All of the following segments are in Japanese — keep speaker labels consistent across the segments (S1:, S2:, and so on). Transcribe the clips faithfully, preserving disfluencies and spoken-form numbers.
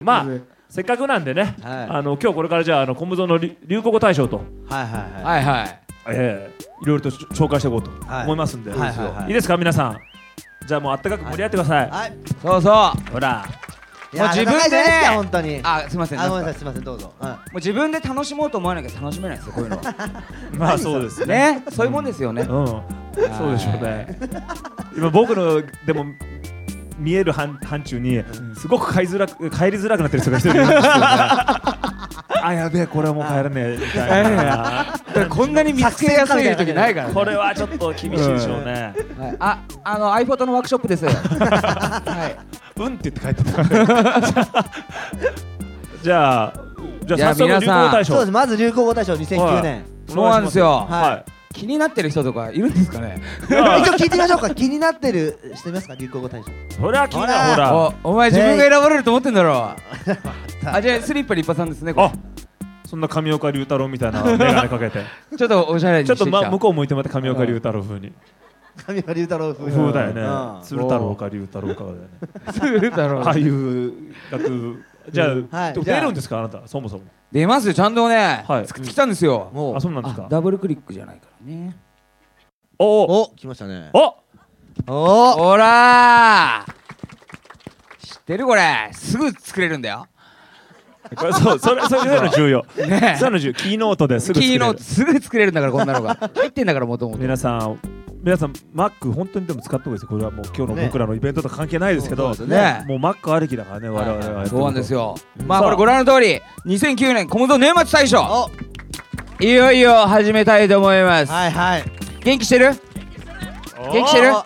S1: まあせっかくなんでね、はい、あの今日これからじゃあ、あのコムゾの流行語大賞と
S2: はいはいはいはいはい
S1: えー、いろいろと紹介していこうと思いますんで、はいはいはいはい、いいですか皆さん。じゃあもうあったかく盛り上がってください、はいはい、
S3: そうそう
S1: ほら
S3: もう自分でね
S2: 本当に
S3: あすみません
S2: あごめんなさいすみませんどうぞ、うん、もう
S3: 自分で楽しもうと思わなきゃ楽しめないですよこういうの
S1: まあそうですね
S3: ねそういうもんですよね、
S1: うん、うん、そうでしょうね今僕のでも見える範疇にすごく帰りづらく帰りづらくなってる人が一人いるんですよねあやべえこれはもう帰らねえみたいな
S3: こんなに見つけやすい時ないから、ね、
S1: これはちょっと厳しいでしょうね、
S3: うんはい、ああの iPhoto のワークショップです
S1: はいうんって言って帰ってたじゃあじゃあ早速流行語大賞
S2: そうですまず流行語大賞にせんきゅうねん、はい、
S3: そうなんですよ、
S2: はい、はい
S3: 気になってる人とかいるんですかね
S2: 一応聞いてみましょうか気になってるしてみますか流行語大賞
S1: それは気になるほら
S3: お, お前自分が選ばれると思ってんだろあじゃあスリッパリッパさんですねこれ
S1: あそんな上岡龍太郎みたいなメガネかけて
S3: ちょっとおしゃれにしてきた
S1: ちょっと、ま、向こう向いてもらって上岡龍太郎風に
S2: 上岡龍太郎風
S1: 風だよね鶴太郎か龍太郎かだよね
S3: 鶴太郎
S1: ああいう楽じゃあ、うんはい、出るんですかあなたそもそも
S3: 出ますよちゃんとね、はい、作ってきたんですよ、
S1: うん、あそうなんですか
S3: ダブルクリックじゃないからね
S1: お
S2: お来ましたね
S1: お
S3: おほら知ってるこれすぐ作れるんだよ
S1: これそうそれそういうの重要ねそういうの重要キーノートですぐ作れる
S3: キーノートすぐ作れるんだからこんなのが入ってんだからもともと
S1: 皆さん皆さん Mac 本当にでも使った方がいいですよこれはもう今日の僕らのイベントと関係ないですけどねもう Mac ありきだからね我々は
S3: そうなんですよまあこれご覧の通りにせんきゅうねんコムゾ年末大賞いよいよ始めたいと思います
S2: はいはい
S3: 元気してる元気してる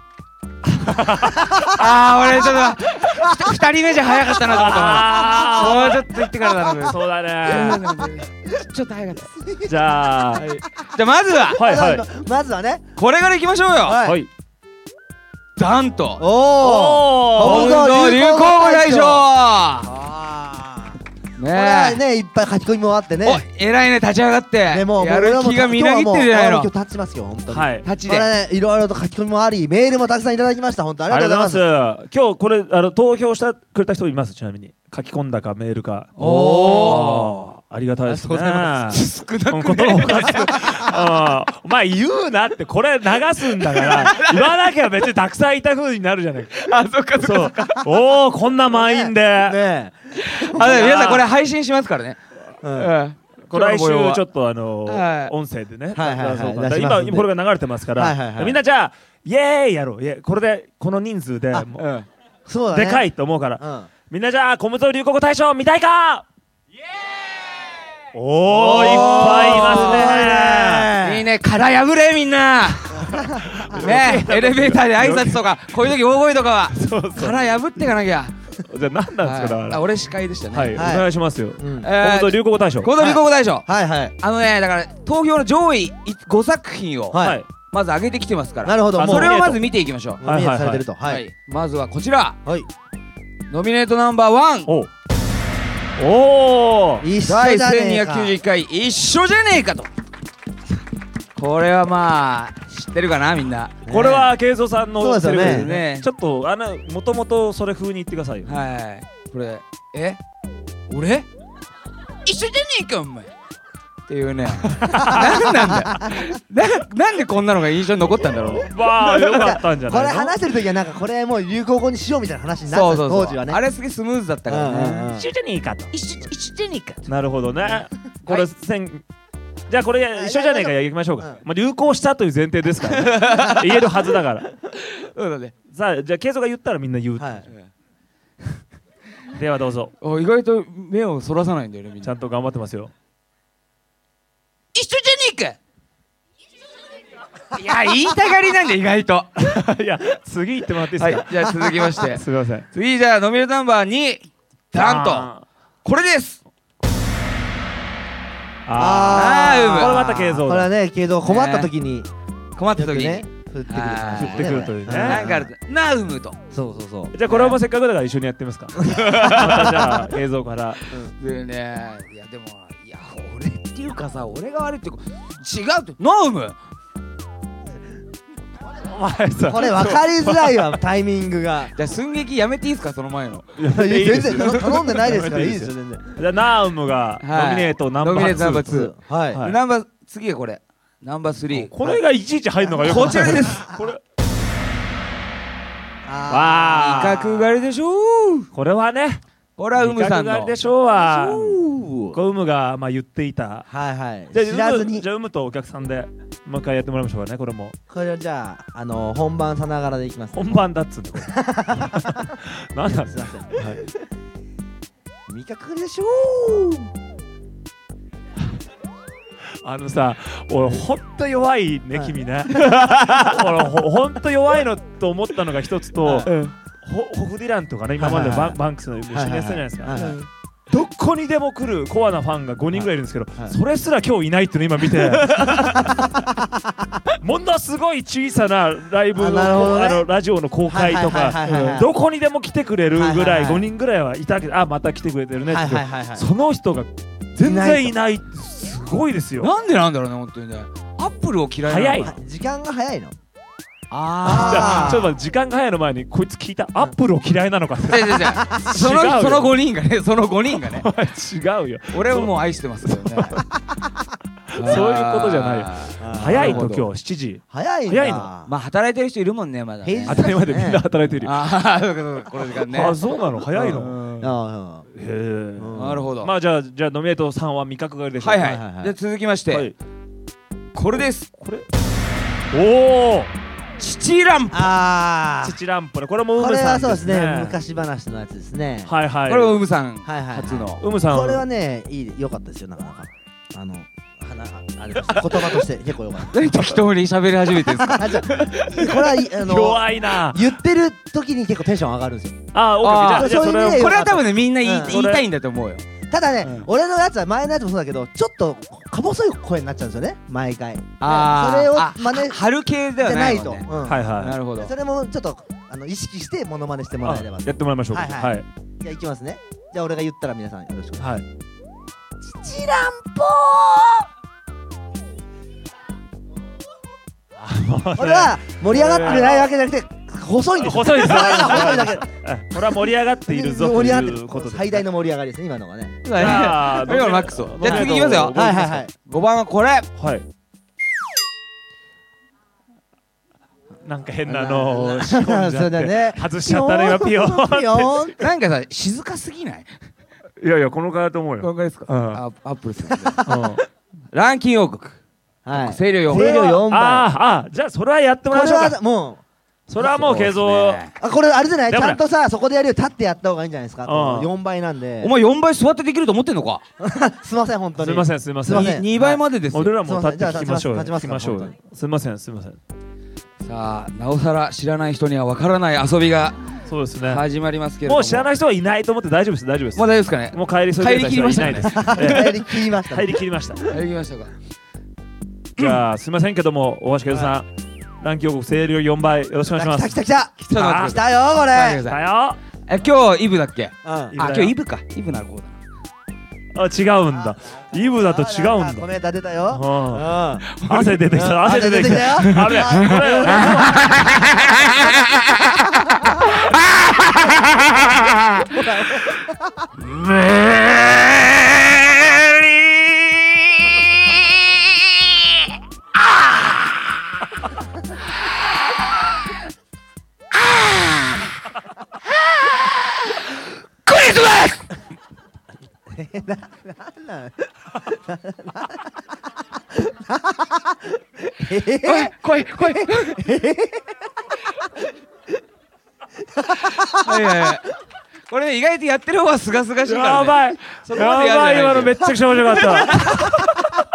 S3: あー俺ちょっとふたりめじゃ早かったなと思ったもうちょっと言ってからだな
S1: そうだね
S3: ちょっと早かった
S1: じゃあ、
S3: はい、じゃあまずは
S1: はいはい
S2: まずはね
S3: これからいきましょうよ
S1: はい
S3: ダンと
S2: お
S3: おコムゾ流行語大賞
S2: これはねいっぱい書き込みもあってね
S3: お偉いね立ち上がってやる気がみなぎってるじゃないの
S2: 今日立ちますよ本当に
S1: はい
S3: 立ちで
S2: これねいろいろと書き込みもありメールもたくさんいただきました本当ありがとうございます
S1: 今日これあの投票してくれた人いますちなみに書き込んだかメールか
S3: おお
S1: ありがたいですね
S3: 少なく
S1: ねお前言うなってこれ流すんだから言わなきゃ別にたくさんいた風になるじゃないか
S3: あそっかそっか
S1: おおこんな満員で
S2: ね
S3: あ皆さんこれ配信しますからね
S1: 来週ちょっとあの音声でね今これが流れてますからみんなじゃあイエーイやろうこれでこの人数ででかいと思うからみんなじゃあコムゾ流行語大賞見たいかイエーイおーいっぱいいますね
S3: いいね殻破れみんなねエレベーターで挨拶とかこういう時大声とかは殻破っていかなきゃ
S1: じゃあ何なんですか
S3: あ俺司会でしたね
S1: はいお願いしますよコムゾ流行語大賞
S3: コムゾ流行語大賞
S2: はいはい
S3: あのねだから投票の上位ごさくひんをまず上げてきてますから
S2: なるほど
S3: それをまず見ていきましょう
S2: ノミネートされてると
S3: まずはこちらノミネートナンバーワン
S1: お
S3: ー第せんにひゃくきゅうじゅういっかい一緒じゃねえかとこれはまあ知ってるかなみんな
S1: これは慶三さんの
S2: セリフですね
S1: ちょっとあのもともとそれ風に言ってくださいよ
S3: はいこれえ俺一緒じゃねえかお前っていうねなんなんだなんでこんなのが印象に残ったんだろう
S1: まあよかったんじゃないの
S2: これ話してる時はなんかこれもう流行語にしようみたいな話になった当時はね
S3: あれすげえスムーズだったからね
S1: 一緒じゃねえかと
S3: 一緒じゃねえか
S1: なるほどねこれせんじゃあこれ一緒じゃねえかやりましょうかまあ流行したという前提ですからね言えるはずだから
S3: そうだね
S1: さあじゃあ慶三が言ったらみんな言うではどうぞ
S3: 意外と目をそらさないんだよねみんな
S1: ちゃんと頑張ってますよ
S3: 一緒じゃねえかいや言いたがりなんで意外と
S1: いや次言ってもらっていいですか、
S3: はい、じゃあ続きまして
S1: すみません
S3: 次じゃあノミネートナンバーにダンとこれです
S1: ああこれまた慶三
S2: これはね慶三困った時に
S3: 困った時に
S2: 降ってくる
S1: 降ってくるというね
S3: なんかあるとナウムと
S2: そうそうそう
S1: じゃあこれもせっかくだから一緒にやってみますかまたじゃあ慶三から
S3: でねいやでもいや俺っていうかさ俺が悪いって違うってナウム
S2: これ分かりづらいわタイミングが。
S3: じゃあ寸劇やめていいですかその前の。
S2: 全然頼んでないですからいいですよ全然。
S1: じゃあナウムがノミネートナンバーツー。
S2: はい。
S3: ナンバー次がこれナンバースリー。
S1: これがいちいち入るのがよく
S3: こちらです。これ。ああ。威嚇狩りでしょう。
S1: これはね。
S3: これはウムさんの。威嚇狩
S1: りでしょうは。これウムがまあ言っていた。
S2: はいはい。
S1: じゃあウムじゃあウムとお客さんでもう一回やってもらいましょうかねこれも。
S2: これじゃああの本番さながらでいきます。
S1: 本番だっつうんだこれ。なんだ。すみません。はい。
S2: 味覚でしょう。
S1: あのさ、俺ほんと弱いね君ね。俺ほんと弱いのと思ったのが一つと、ホフディランとかね今までバンクスの一緒にやってたじゃないですか。どこにでも来るコアなファンがごにんぐらいいるんですけど、それすら今日いないっていうの今見て、ものすごい小さなライブのあのラジオの公開とかどこにでも来てくれるぐらいごにんぐらいはいたけど、あまた来てくれてるねって、その人が全然いない。すごいですよ。
S3: なんでなんだろうね本当にね。アップルを嫌いなの。
S1: 早い。
S2: 時間が早いの。
S1: ああ。ちょっと待って時間が早いの前にこいつ聞いたアップルを嫌いなのかって。
S3: そのそのごにんがねそのごにんがね。
S1: 違うよ。
S3: 俺はもう愛してますけどね。
S1: そういうことじゃないよ。早いと今日しちじ。
S2: 早い。
S1: 早いの。
S3: まあ働いてる人いるもんねまだ。
S1: 当たり前でみんな働いてるよ。
S3: ああこの時間ね。
S1: あそうなの早いの。へ
S3: え。なるほど。
S1: まあじゃあじゃあノミネートさんは味覚狩りでしょう。
S3: はいはい。じゃあ続きましてこれです。
S1: これ。おお。
S3: 父ランプ。
S2: ああ。
S1: 父ランプねこれもウムさん。
S2: これはそうですね昔話のやつですね。
S1: はいはい。
S3: これもウムさん初の。
S1: ウムさん。
S2: これはねいい良かったですよなかなか。あの。あれ言葉として結構良かった。
S3: 何適当に喋り始めてるんですか。
S2: これはあの
S1: 弱いな。
S2: 言ってる時に結構テンション上がるんですよ。
S1: ああ、オッケー。じゃあそれ
S3: これは多分ねみんな言いたいんだと思うよ。
S2: ただね俺のやつは前のやつもそうだけどちょっとか細い声になっちゃうんですよね毎回。
S3: ああ。
S2: それを真似
S3: 春系ではないと。
S2: はい
S1: はい。
S3: なるほど。
S2: それもちょっとあの意識してモノマネしてもらえれば。
S1: やってもらいましょう。はい。
S2: じゃあいきますね。じゃあ俺が言ったら皆さんよろしくお願いします。
S1: はい。
S2: チランポー。これは盛り上がってないわけじゃなくて細いんです。
S1: 細いです。
S2: 細いだけ。
S1: これは盛り上がっているぞということで。
S2: 最大の盛り上がりですね今のがね。
S3: ああ、今のマックスを。じゃあ次いきますよ。
S2: はいはいはい。
S3: ごばんはこれ。
S1: はい。なんか変なの仕込んじゃって外しちゃったね今ピヨーン。
S3: なんかさ静かすぎない？
S1: いやいやこの回だと思うよ。
S3: この回ですか？アップルさん。ランキン王国。
S2: はい。
S3: 声量よん。
S2: 声量よんばい。
S1: ああ、じゃあそれはやってもらいましょうか。
S2: もう
S1: それはもう継続。
S2: あこれあれじゃない？ちゃんとさそこでやるよ立ってやった方がいいんじゃないですか。よんばいなんで。
S3: お前よんばい座ってできると思ってんのか？
S2: すいません本当に。
S1: すいませんすいません。
S3: にばいまでです。
S1: 俺らも立って聞きましょう。
S2: 立ちましょ
S1: う。すいませんすいません。
S3: さあなおさら知らない人にはわからない遊びが
S1: そうですね
S3: 始まりますけれども。
S1: もう知らない人はいないと思って大丈夫です大丈夫です。
S3: もう大丈夫ですかね。
S1: もう帰りそういう人はいないです。
S2: 帰り切りました。
S1: 帰り切りました。
S3: 帰り切りましたか。
S1: じゃあすみませんけども大橋圭三さんランキング声量よんばいよろしくお願いします。
S2: 来た来た来た来たよこれ。
S1: 来たよ。
S3: え今日イブだっけ？
S1: あ
S3: 今日イブかイブなるほど。
S1: あ違うんだ。イブだと違うんだ。
S2: コメント出たよ。
S1: 汗出てきた汗出てきたよ。あれこれ。
S3: え来い来い。はいはいはい。これね意外とやってる方はすがすがしいからね。
S1: やばいやばい今のめっちゃくちゃ面白かった。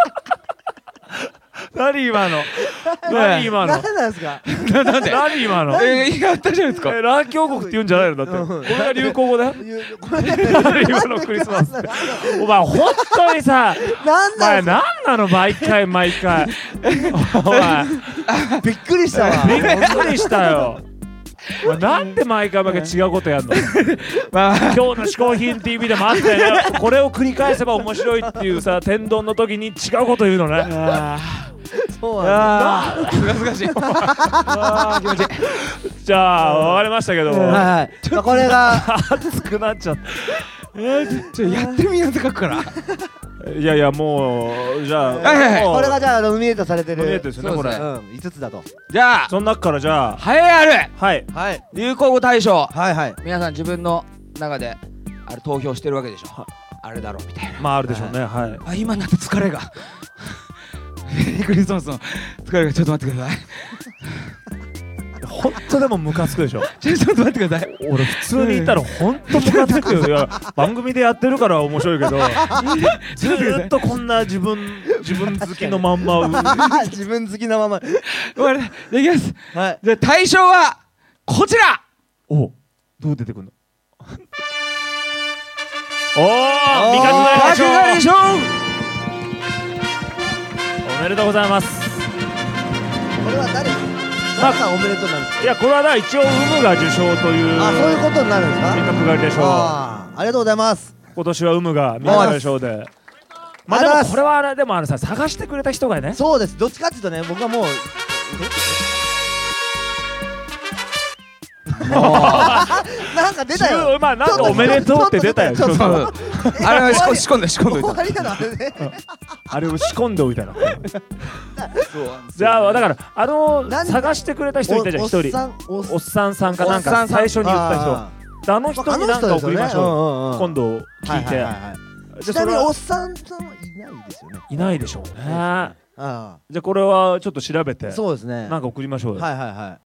S1: 何今の何今の
S2: 何なんですか。
S3: なんで
S1: 何今の
S3: えー、やったじゃないですか。
S1: えランキン王国って言うんじゃないのだってこれが流行語だよ。今のクリスマスってお前本当にさ
S2: 何
S1: なんなの毎回毎回お前
S2: びっくりしたわ。
S1: びっくりしたよ。なんで毎回毎回違うことやんの。今日の嗜好品 ティーブイ でもあったよね。これを繰り返せば面白いっていうさ天丼の時に違うこと言うのね。
S2: そうなんだ。
S3: 難しい。ああ気持ちいい。
S1: じゃあわかりましたけど、
S2: はいはい。これが
S1: 熱くなっちゃった。
S3: えー、ちょやってみようって書くから。
S1: いやいやもうじゃあ、
S2: これがじゃあノミネートされてる
S1: ノミネートですよねこれ。
S2: いつつだと。
S3: じゃあ
S1: その中からじゃあ
S3: 栄えある
S1: はい
S2: はい
S3: 流行語大賞。
S2: はいはい。
S3: 皆さん自分の中であれ投票してるわけでしょ。あれだろうみたいな。
S1: まああるでしょうね。はい。
S3: あ今になって疲れが。メリークリスマスの疲れがちょっと待ってください。
S1: 本当でもムカつくでしょ。
S3: ちょっと待ってください。
S1: 俺普通にいたら本当ムカつくよ。いや番組でやってるから面白いけど、ずーっとこんな自分自分好きのまんま
S2: 自分好きのまま。
S3: 終わりできます。
S2: はい。
S3: じゃあ大賞はこちら。
S1: おどう出てくるの？おお味覚狩り賞。おめでとうございます。
S2: これは誰？誰さんおめでとうなんですか？
S1: いやこれはだ一応ウムが受賞という。
S2: あそういうことになるんですか？
S1: 味覚狩り賞。
S2: あありがとうございます。
S1: 今年はウムが味覚狩り賞で。まあでもこれはあれでもあのさ探してくれた人がね。
S2: そうです。どっちかっていうとね僕はもう。なんか出たよ。
S1: まあなんかおめでとうって出たよ。
S3: あれは仕込んで仕込んでおいた。
S2: 終わりなのあれね。
S1: あれを仕込んでおいたの。じゃあだからあの探してくれた人いたじゃん一人。おっさんさんかなんか最初に言った人。あの人になんか送りましょう。今度聞いて。
S2: ちなみにおっさんさんはいないですよね。
S1: いないでしょうね。じゃあこれはちょっと調べて。
S2: そうですね。
S1: なんか送りましょうよ。
S2: はいはいはい。